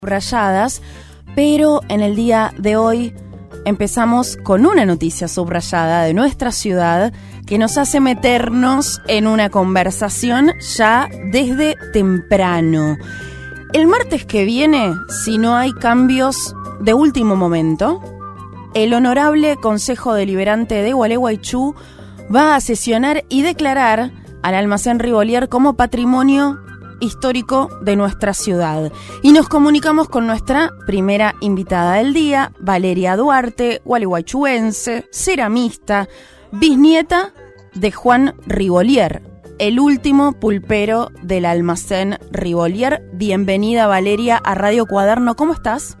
Subrayadas, pero en el día de hoy empezamos con una noticia subrayada de nuestra ciudad que nos hace meternos en una conversación ya desde temprano. El martes que viene, si no hay cambios de último momento, el Honorable Consejo Deliberante de Gualeguaychú va a sesionar y declarar al Almacén Rivolier como patrimonio histórico de nuestra ciudad. Y nos comunicamos con nuestra primera invitada del día, Valeria Duarte, gualeguaychuense, ceramista, bisnieta de Juan Rivolier, el último pulpero del Almacén Rivolier. Bienvenida, Valeria, a Radio Cuaderno. ¿Cómo estás?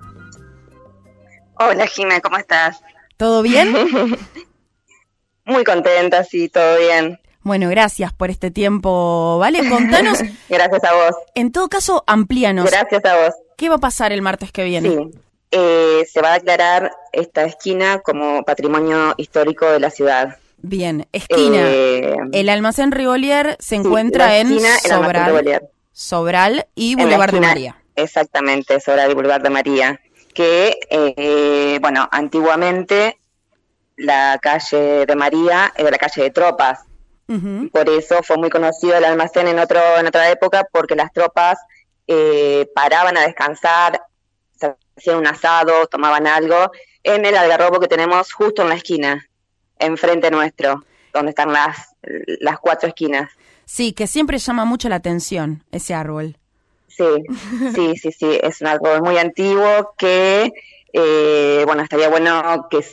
Hola, Jimé, ¿cómo estás? ¿Todo bien? Muy contenta, sí, todo bien. Bueno, gracias por este tiempo, ¿vale? Contanos. Gracias a vos. En todo caso, amplíanos. Gracias a vos. ¿Qué va a pasar el martes que viene? Sí, se va a declarar esta esquina como patrimonio histórico de la ciudad. Bien, esquina. El Almacén Rivolier se encuentra en Sobral y Boulevard de María. Exactamente, Sobral y Boulevard de María. Que, bueno, antiguamente la calle de María era la calle de tropas. Uh-huh. Por eso fue muy conocido el almacén en otra época, porque las tropas paraban a descansar, se hacían un asado, tomaban algo en el algarrobo que tenemos justo en la esquina, enfrente nuestro, donde están las cuatro esquinas. Sí, que siempre llama mucho la atención ese árbol. Sí, es un árbol muy antiguo que, bueno, estaría bueno que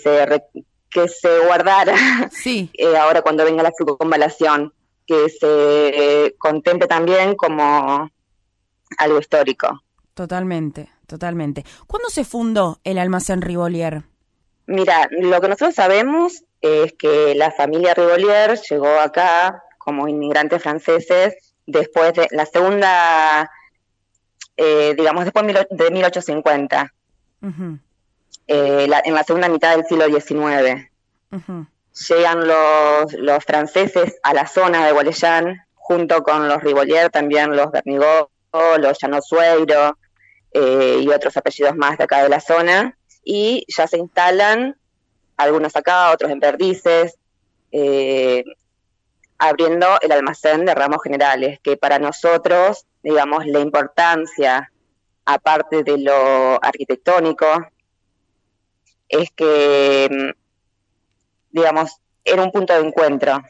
se guardara, sí. Ahora cuando venga la circunvalación, que se contemple también como algo histórico. Totalmente. ¿Cuándo se fundó el Almacén Rivolier? Mira, lo que nosotros sabemos es que la familia Rivolier llegó acá como inmigrantes franceses después de la segunda, digamos, después de 1850. Uh-huh. En la segunda mitad del siglo XIX. Uh-huh. Llegan los franceses a la zona de Gualeyán, junto con los Rivolier, también los Bernigó, los Llanosueiro y otros apellidos más de acá de la zona, y ya se instalan, algunos acá, otros en Perdices, abriendo el almacén de ramos generales, que para nosotros, digamos, la importancia, aparte de lo arquitectónico, es que, digamos, era un punto de encuentro.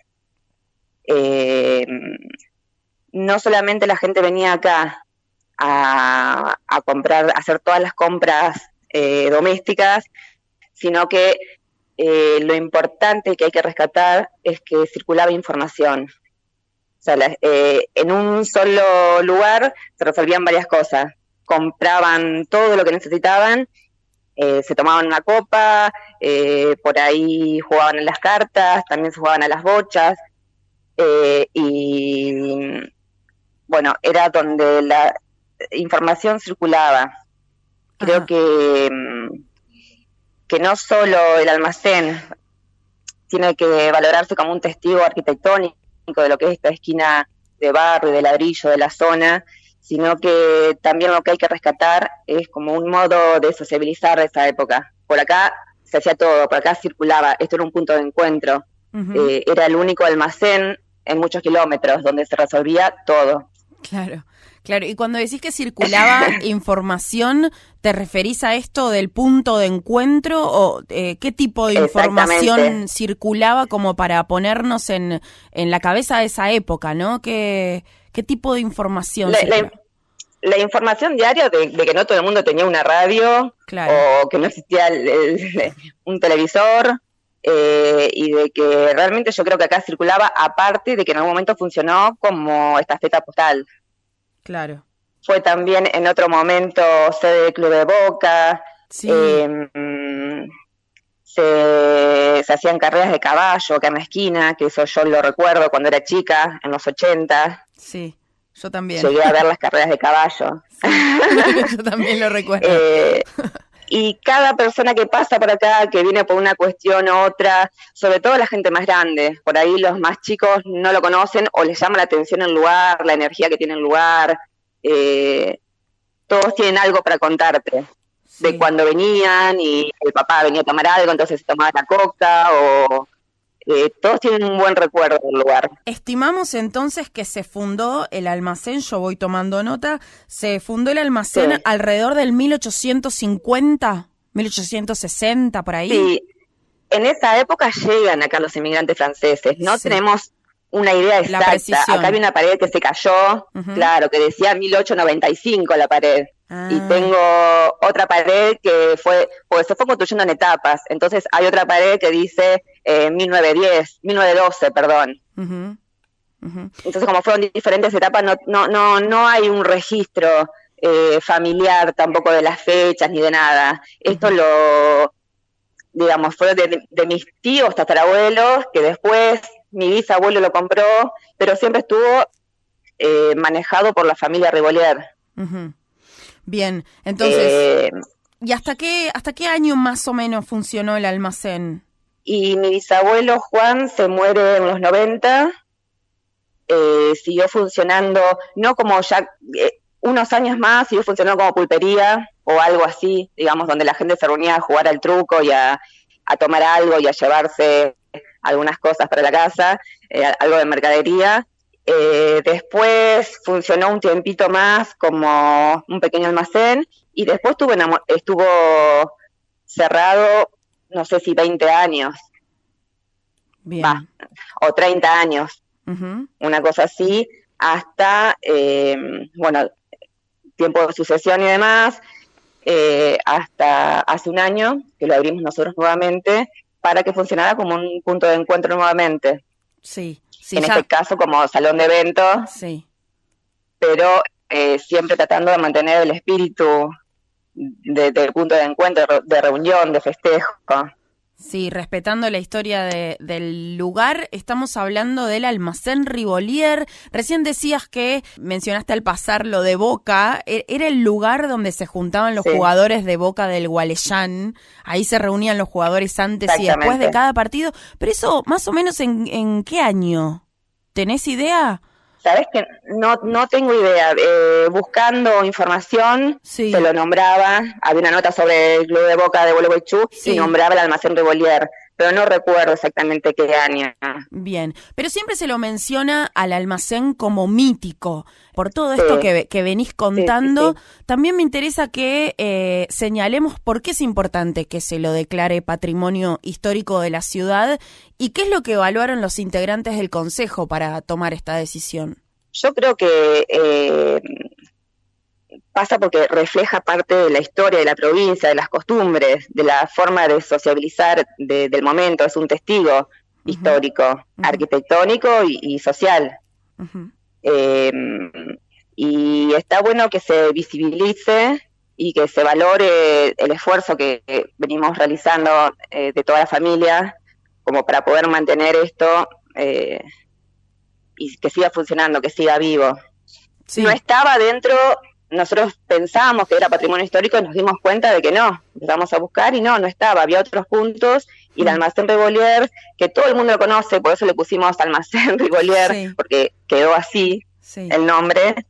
No solamente la gente venía acá a comprar, a hacer todas las compras domésticas, sino que lo importante que hay que rescatar es que circulaba información. O sea, en un solo lugar se resolvían varias cosas. Compraban todo lo que necesitaban, se tomaban una copa, por ahí jugaban a las cartas, también se jugaban a las bochas, y bueno, era donde la información circulaba. Creo que no solo el almacén tiene que valorarse como un testigo arquitectónico de lo que es esta esquina de barrio, de ladrillo, de la zona, sino que también lo que hay que rescatar es como un modo de sociabilizar de esa época. Por acá se hacía todo, por acá circulaba, esto era un punto de encuentro. Uh-huh. Era el único almacén en muchos kilómetros donde se resolvía todo. Claro. Y cuando decís que circulaba información, ¿te referís a esto del punto de encuentro o qué tipo de información circulaba como para ponernos en la cabeza de esa época, ¿no? ¿Qué tipo de información circulaba? La información diaria de que no todo el mundo tenía una radio, claro, o que no existía un televisor, y de que realmente yo creo que acá circulaba, aparte de que en algún momento funcionó como estafeta postal. Claro. Fue también en otro momento sede del Club de Boca, sí. Se hacían carreras de caballo acá en la esquina, que eso yo lo recuerdo cuando era chica, en los 80. Sí, yo también. Llegué a ver las carreras de caballo. Sí, yo también lo recuerdo. Y cada persona que pasa por acá, que viene por una cuestión u otra, sobre todo la gente más grande, por ahí los más chicos no lo conocen o les llama la atención el lugar, la energía que tiene el lugar, todos tienen algo para contarte. Sí. De cuando venían y el papá venía a tomar algo, entonces se tomaba la coca, o todos tienen un buen recuerdo del lugar. Estimamos entonces que se fundó el almacén, yo voy tomando nota, se fundó el almacén sí. alrededor del 1850, 1860, por ahí. Sí, en esa época llegan acá los inmigrantes franceses, no sí. tenemos una idea exacta. Acá había una pared que se cayó, claro, que decía 1895 la pared. Y tengo otra pared que pues se fue construyendo en etapas. Entonces hay otra pared que dice 1912, perdón. Entonces, como fueron diferentes etapas, no hay un registro familiar tampoco de las fechas ni de nada. Esto digamos, fue de mis tíos tatarabuelos, que después mi bisabuelo lo compró, pero siempre estuvo manejado por la familia Rivolier. Bien, entonces, ¿y hasta qué año más o menos funcionó el almacén? Y mi bisabuelo Juan se muere en los 90, siguió funcionando, no como ya, unos años más siguió funcionando como pulpería o algo así, digamos, donde la gente se reunía a jugar al truco y a tomar algo y a llevarse algunas cosas para la casa, algo de mercadería. Después funcionó un tiempito más como un pequeño almacén y después estuvo cerrado, no sé si 20 años. Bien. O 30 años, una cosa así, hasta, tiempo de sucesión y demás, hasta hace un año que lo abrimos nosotros nuevamente para que funcionara como un punto de encuentro nuevamente. Sí. Sí, en este caso como salón de eventos, sí. Pero siempre tratando de mantener el espíritu del punto de encuentro, de reunión, de festejo. Sí, respetando la historia del lugar, estamos hablando del almacén Rivolier. Recién decías que mencionaste al pasar lo de Boca, era el lugar donde se juntaban los jugadores de Boca del Gualeyán, ahí se reunían los jugadores antes y después de cada partido, pero eso más o menos en ¿qué año? ¿Tenés idea? Sabes que no tengo idea. Buscando información, sí. Se lo nombraba. Había una nota sobre el club de Boca de Gualeguaychú y nombraba el almacén Rivolier, pero no recuerdo exactamente qué año. Bien, pero siempre se lo menciona al almacén como mítico. Por todo esto que venís contando, también me interesa que señalemos por qué es importante que se lo declare patrimonio histórico de la ciudad y qué es lo que evaluaron los integrantes del consejo para tomar esta decisión. Yo creo que pasa porque refleja parte de la historia de la provincia, de las costumbres, de la forma de sociabilizar del momento. Es un testigo histórico, arquitectónico y social. Y está bueno que se visibilice y que se valore el esfuerzo que venimos realizando de toda la familia como para poder mantener esto y que siga funcionando, que siga vivo. Sí. No estaba dentro, nosotros pensábamos que era patrimonio histórico y nos dimos cuenta de que no, empezamos a buscar y no estaba, había otros puntos y el almacén Rivolier, que todo el mundo lo conoce, por eso le pusimos almacén Rivolier, porque quedó así el nombre.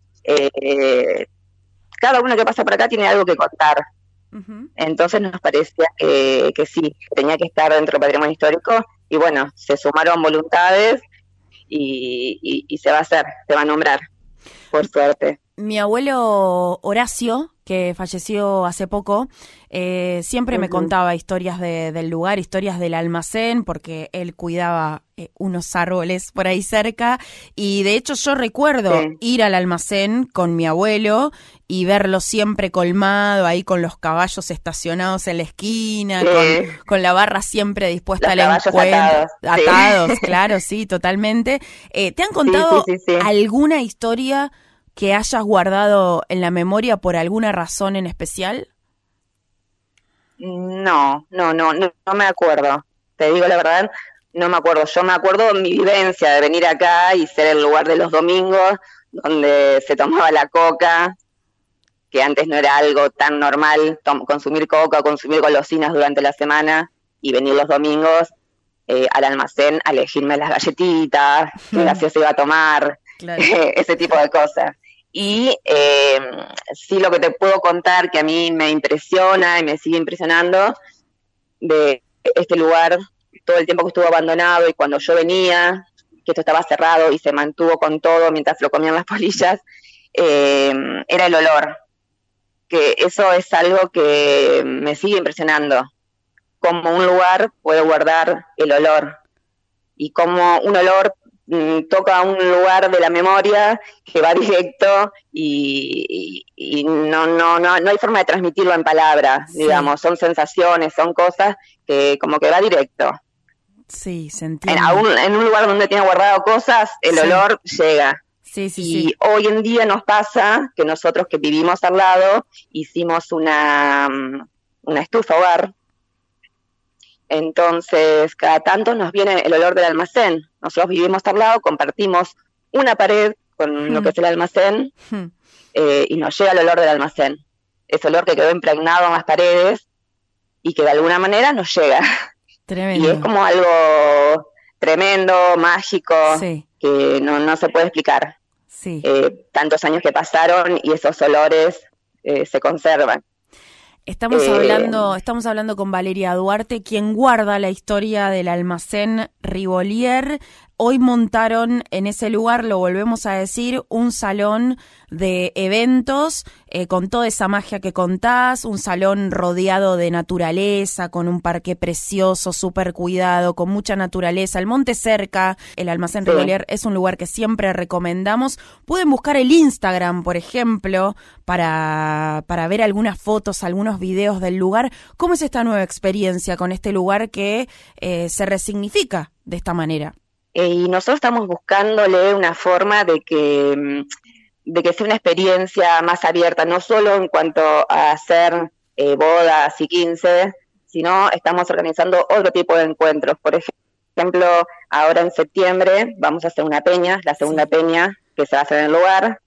Cada uno que pasa por acá tiene algo que contar. Entonces nos parecía que sí, tenía que estar dentro del patrimonio histórico y bueno, se sumaron voluntades y se va a hacer, se va a nombrar, por suerte. Mi abuelo Horacio, que falleció hace poco, siempre me contaba historias del lugar, historias del almacén, porque él cuidaba unos árboles por ahí cerca, y de hecho yo recuerdo ir al almacén con mi abuelo y verlo siempre colmado, ahí con los caballos estacionados en la esquina, con la barra siempre dispuesta al encuentro. Atados, claro, sí, totalmente. ¿Te han contado alguna historia que hayas guardado en la memoria por alguna razón en especial? No me acuerdo. Te digo la verdad, no me acuerdo. Yo me acuerdo mi vivencia de venir acá y ser el lugar de los domingos donde se tomaba la coca, que antes no era algo tan normal consumir coca o consumir golosinas durante la semana, y venir los domingos al almacén a elegirme las galletitas, qué gaseosa iba a tomar, ese tipo de cosas. Y sí, lo que te puedo contar que a mí me impresiona y me sigue impresionando de este lugar, todo el tiempo que estuvo abandonado y cuando yo venía, que esto estaba cerrado y se mantuvo con todo mientras lo comían las polillas, era el olor, que eso es algo que me sigue impresionando, cómo un lugar puede guardar el olor y cómo un olor toca un lugar de la memoria que va directo y no hay forma de transmitirlo en palabras, Sí. digamos, son sensaciones, son cosas que como que va directo. Sí, se entiende. En un lugar donde tiene guardado cosas, el Sí. olor llega. Sí, sí, Y sí. hoy en día nos pasa que nosotros que vivimos al lado hicimos una estufa hogar. Entonces, cada tanto nos viene el olor del almacén. Nosotros vivimos al lado, compartimos una pared con lo que es el almacén y nos llega el olor del almacén. Ese olor que quedó impregnado en las paredes y que de alguna manera nos llega. Tremendo. Y es como algo tremendo, mágico, Sí. que no se puede explicar. Sí. Tantos años que pasaron y esos olores se conservan. Estamos hablando con Valeria Duarte, quien guarda la historia del almacén Rivolier. Hoy montaron en ese lugar, lo volvemos a decir, un salón de eventos con toda esa magia que contás, un salón rodeado de naturaleza, con un parque precioso, súper cuidado, con mucha naturaleza, el monte cerca. El almacén Rivolier es un lugar que siempre recomendamos. Pueden buscar el Instagram, por ejemplo, para ver algunas fotos, algunos videos del lugar. ¿Cómo es esta nueva experiencia con este lugar que se resignifica de esta manera? Y nosotros estamos buscándole una forma de que sea una experiencia más abierta, no solo en cuanto a hacer bodas y 15, sino estamos organizando otro tipo de encuentros. Por ejemplo, ahora en septiembre vamos a hacer una peña, la segunda peña que se va a hacer en el lugar,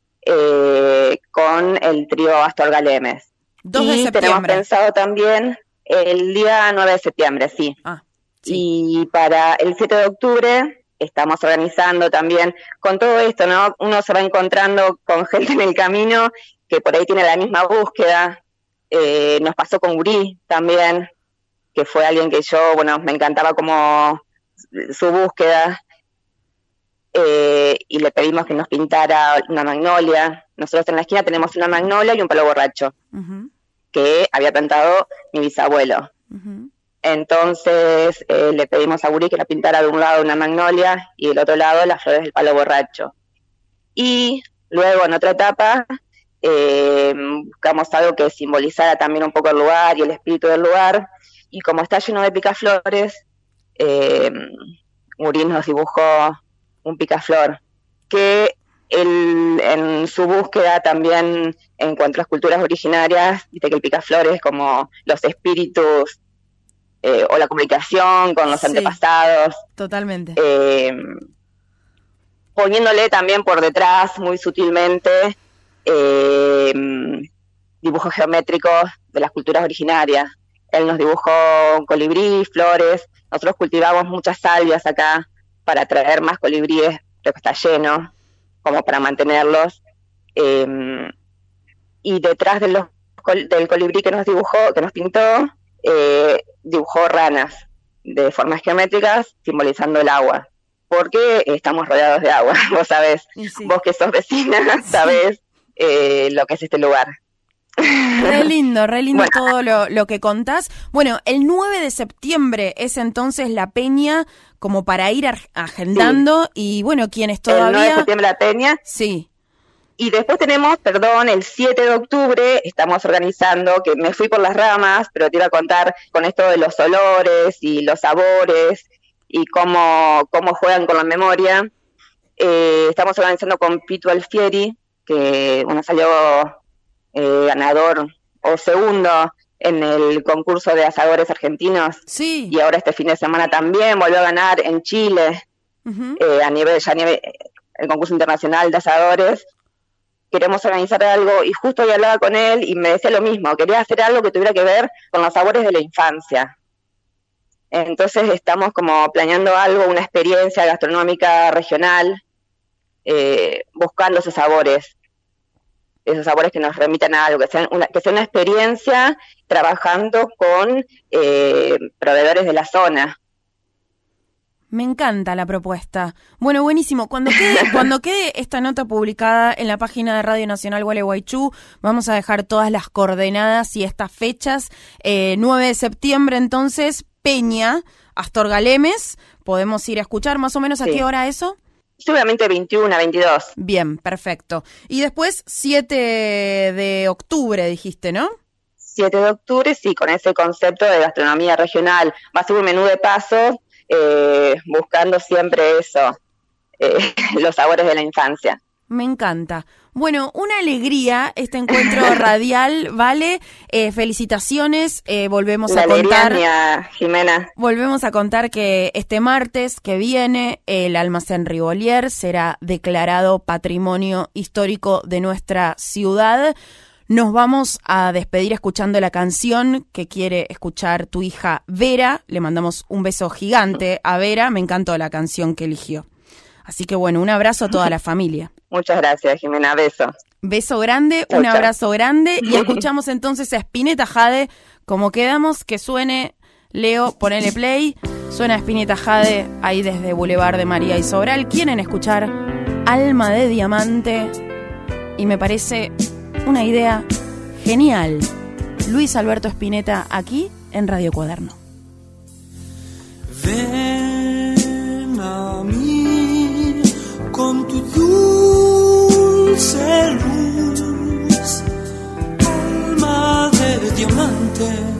con el trío Astor Galemes. 2 de septiembre. Tenemos pensado también el día 9 de septiembre, sí. Sí. Y para el 7 de octubre estamos organizando también con todo esto, ¿no? Uno se va encontrando con gente en el camino que por ahí tiene la misma búsqueda. Nos pasó con Uri también, que fue alguien que yo, me encantaba como su búsqueda. Y le pedimos que nos pintara una magnolia. Nosotros en la esquina tenemos una magnolia y un palo borracho, que había plantado mi bisabuelo. Entonces le pedimos a Uri que nos pintara de un lado una magnolia y del otro lado las flores del palo borracho. Y luego en otra etapa buscamos algo que simbolizara también un poco el lugar y el espíritu del lugar. Y como está lleno de picaflores, Uri nos dibujó un picaflor que en su búsqueda también en cuanto a las culturas originarias, viste que el picaflor es como los espíritus o la comunicación con los antepasados. Totalmente. Poniéndole también por detrás, muy sutilmente, dibujos geométricos de las culturas originarias. Él nos dibujó un colibrí, flores. Nosotros cultivamos muchas salvias acá para traer más colibríes, pero que está lleno, como para mantenerlos. Y detrás del colibrí que nos dibujó, que nos pintó, dibujó ranas de formas geométricas simbolizando el agua, porque estamos rodeados de agua. Vos sabés, vos que sos vecina, sabés lo que es este lugar. Re lindo bueno, todo lo que contás. Bueno, el 9 de septiembre es entonces la peña como para ir agendando y bueno, quienes todavía... El 9 de septiembre la peña. Sí. Y después tenemos, el 7 de octubre estamos organizando, que me fui por las ramas, pero te iba a contar con esto de los olores y los sabores y cómo juegan con la memoria. Estamos organizando con Pitu Alfieri, que salió ganador o segundo en el concurso de asadores argentinos. Sí. Y ahora este fin de semana también volvió a ganar en Chile, a nivel el concurso internacional de asadores. Queremos organizar algo, y justo hoy hablaba con él y me decía lo mismo, quería hacer algo que tuviera que ver con los sabores de la infancia. Entonces estamos como planeando algo, una experiencia gastronómica regional, buscando esos sabores esos sabores que nos remitan a algo, que sea una experiencia trabajando con proveedores de la zona. Me encanta la propuesta. Bueno, buenísimo. Cuando quede esta nota publicada en la página de Radio Nacional Gualeguaychú, vamos a dejar todas las coordenadas y estas fechas. 9 de septiembre, entonces, Peña, Astor Galemes. Podemos ir a escuchar más o menos a qué hora eso. Seguramente 21, 22. Bien, perfecto. Y después 7 de octubre, dijiste, ¿no? 7 de octubre, sí, con ese concepto de gastronomía regional. Va a ser un menú de paso, buscando siempre eso, los sabores de la infancia. Me encanta. Bueno, una alegría este encuentro radial, ¿vale? Felicitaciones, volvemos a contar. Mía, Jimena. Volvemos a contar que este martes que viene el Almacén Rivolier será declarado Patrimonio Histórico de nuestra ciudad. Nos vamos a despedir escuchando la canción que quiere escuchar tu hija Vera. Le mandamos un beso gigante a Vera. Me encantó la canción que eligió. Así que bueno, un abrazo a toda la familia. Muchas gracias, Jimena. Beso. Beso grande, un abrazo grande. Y escuchamos entonces a Spinetta Jade. Como quedamos, que suene. Leo, ponele play. Suena Spinetta Jade ahí desde Boulevard de María y Sobral. Quieren escuchar Alma de Diamante. Y me parece una idea genial. Luis Alberto Spinetta aquí en Radio Cuaderno. Ven a mí con tu dulce luz, alma de diamante.